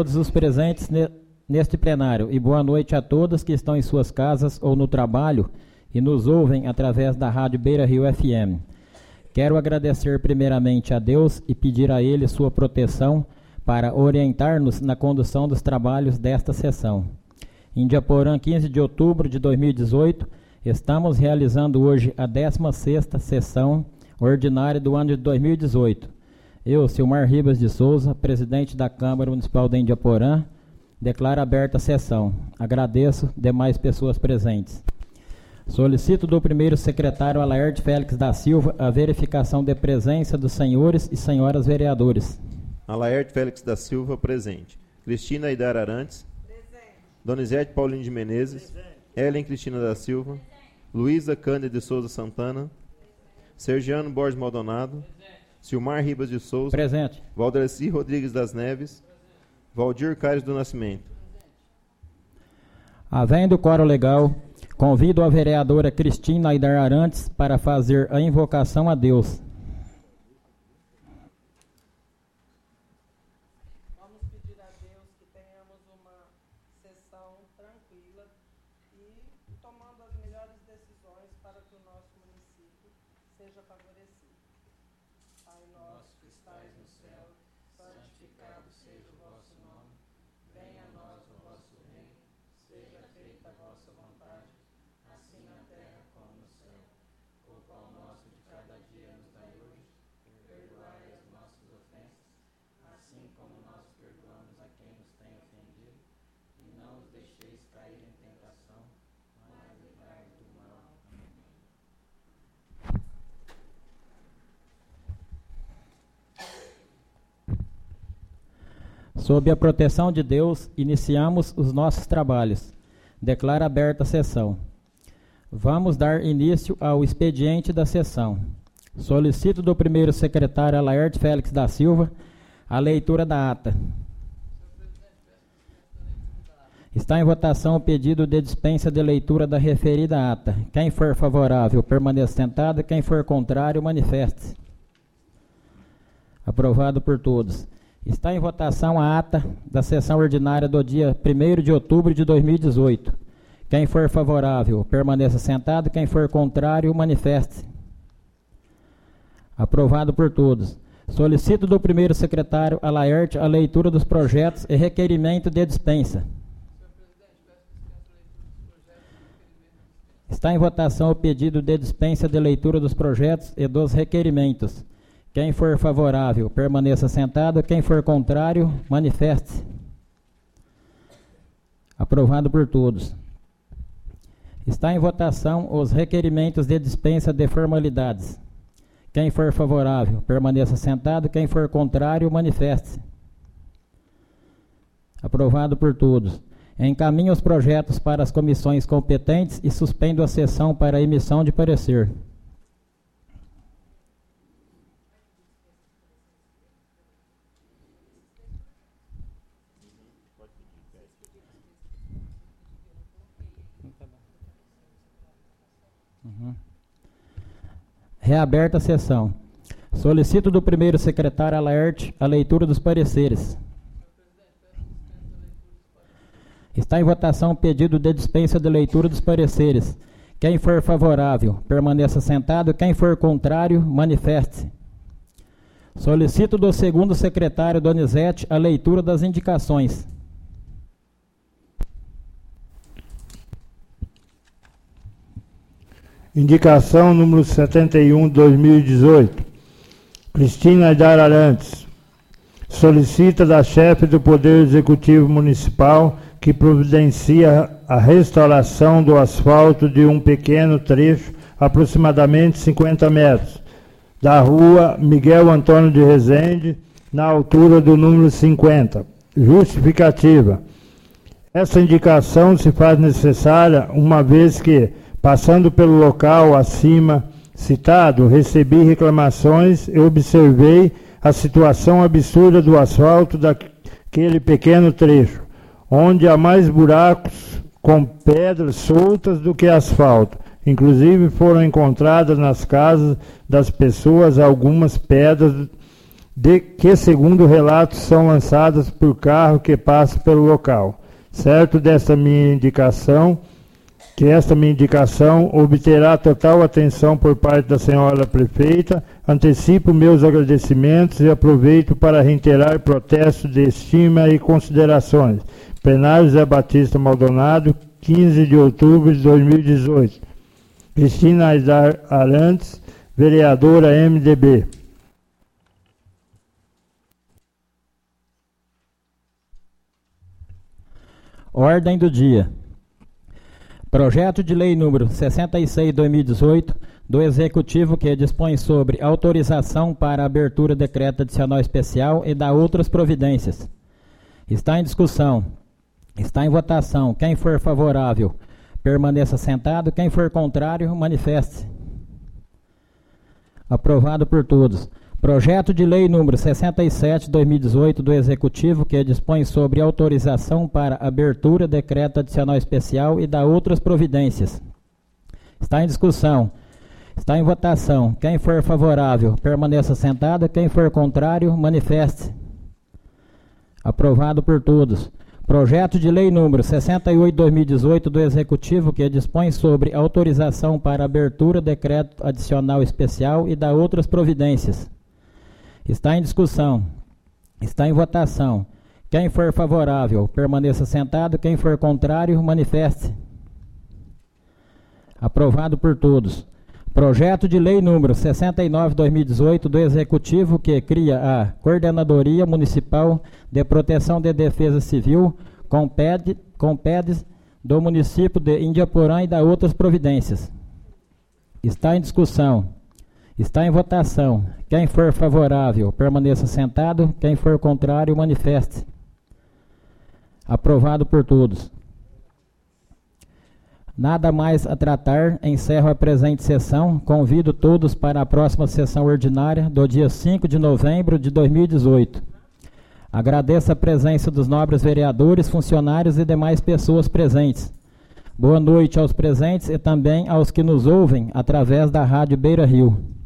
todos os presentes neste plenário e boa noite a todos que estão em suas casas ou no trabalho e nos ouvem através da Rádio Beira Rio FM. Quero agradecer primeiramente a Deus e pedir a Ele sua proteção para orientar-nos na condução dos trabalhos desta sessão. Em Indiaporã, 15 de outubro de 2018, estamos realizando hoje a 16ª sessão ordinária do ano de 2018. Eu, Silmar Ribas de Souza, presidente da Câmara Municipal de Indiaporã, declaro aberta a sessão. Agradeço demais pessoas presentes. Solicito do primeiro secretário Alaerte Félix da Silva a verificação de presença dos senhores e senhoras vereadores. Alaerte Félix da Silva, presente. Cristina Aidar Arantes. Presente. Donizete Paulino de Menezes. Presente. Ellen Cristina da Silva. Presente. Luísa Cândida de Souza Santana. Presente. Sergiano Borges Maldonado. Presente. Silmar Ribas de Souza. Presente. Valdeci Rodrigues das Neves. Presente. Valdir Caires do Nascimento. Presente. Havendo quórum legal, convido a vereadora Cristina Aidar Arantes para fazer a invocação a Deus. Vamos pedir a Deus que tenhamos uma sessão tranquila e tomando as melhores decisões para que o nosso município seja favorecido. Pai nosso que estais no céu, santificado seja o vosso nome. Venha a nós o vosso reino, seja feita a vossa vontade, assim na terra como no céu. O pão nosso de cada dia nos dai hoje, perdoai as nossas ofensas, assim como nós perdoamos a quem nos tem ofendido, e não os deixeis cair em tentação, mas livrai do mal. Sob a proteção de Deus, iniciamos os nossos trabalhos. Declaro aberta a sessão. Vamos dar início ao expediente da sessão. Solicito do primeiro secretário Alaerte Félix da Silva a leitura da ata. Está em votação o pedido de dispensa de leitura da referida ata. Quem for favorável, permaneça sentado. Quem for contrário, manifeste-se. Aprovado por todos. Está em votação a ata da sessão ordinária do dia 1º de outubro de 2018. Quem for favorável, permaneça sentado. Quem for contrário, manifeste-se. Aprovado por todos. Solicito do primeiro secretário Alaerte a leitura dos projetos e requerimento de dispensa. Está em votação o pedido de dispensa de leitura dos projetos e dos requerimentos. Quem for favorável, permaneça sentado. Quem for contrário, manifeste-se. Aprovado por todos. Está em votação os requerimentos de dispensa de formalidades. Quem for favorável, permaneça sentado. Quem for contrário, manifeste-se. Aprovado por todos. Encaminho os projetos para as comissões competentes e suspendo a sessão para a emissão de parecer. Reaberta a sessão. Solicito do primeiro secretário Alaerte a leitura dos pareceres. Está em votação o pedido de dispensa de leitura dos pareceres. Quem for favorável, permaneça sentado. Quem for contrário, manifeste-se. Solicito do segundo secretário Donizete a leitura das indicações. Indicação número 71 de 2018. Cristina Aidar Arantes. Solicita da chefe do Poder Executivo Municipal que providencia a restauração do asfalto de um pequeno trecho, aproximadamente 50 metros, da rua Miguel Antônio de Rezende, na altura do número 50. Justificativa. Essa indicação se faz necessária uma vez que, passando pelo local acima citado, recebi reclamações e observei a situação absurda do asfalto daquele pequeno trecho, onde há mais buracos com pedras soltas do que asfalto. Inclusive foram encontradas nas casas das pessoas algumas pedras que, segundo relatos, são lançadas por carro que passa pelo local. Certo desta minha indicação, que esta minha indicação obterá total atenção por parte da senhora prefeita, antecipo meus agradecimentos e aproveito para reiterar protestos de estima e considerações. Plenário Zé Batista Maldonado, 15 de outubro de 2018. Cristina Aidar Arantes, vereadora MDB. Ordem do dia. Projeto de lei número 66/2018 do Executivo que dispõe sobre autorização para abertura de decreto adicional especial e da outras providências. Está em discussão. Está em votação. Quem for favorável, permaneça sentado. Quem for contrário, manifeste-se. Aprovado por todos. Projeto de lei número 67/2018 do Executivo que dispõe sobre autorização para abertura, decreto adicional especial e da outras providências. Está em discussão. Está em votação. Quem for favorável, permaneça sentado. Quem for contrário, manifeste-se. Aprovado por todos. Projeto de lei número 68/2018 do Executivo que dispõe sobre autorização para abertura, decreto adicional especial e da outras providências. Está em discussão. Está em votação. Quem for favorável, permaneça sentado. Quem for contrário, manifeste. Aprovado por todos. Projeto de lei número 69/2018 do Executivo que cria a Coordenadoria Municipal de Proteção de Defesa Civil, CONPEDES, do município de Indiaporã e da outras providências. Está em discussão. Está em votação. Quem for favorável, permaneça sentado. Quem for contrário, manifeste. Aprovado por todos. Nada mais a tratar, encerro a presente sessão. Convido todos para a próxima sessão ordinária do dia 5 de novembro de 2018. Agradeço a presença dos nobres vereadores, funcionários e demais pessoas presentes. Boa noite aos presentes e também aos que nos ouvem através da Rádio Beira Rio.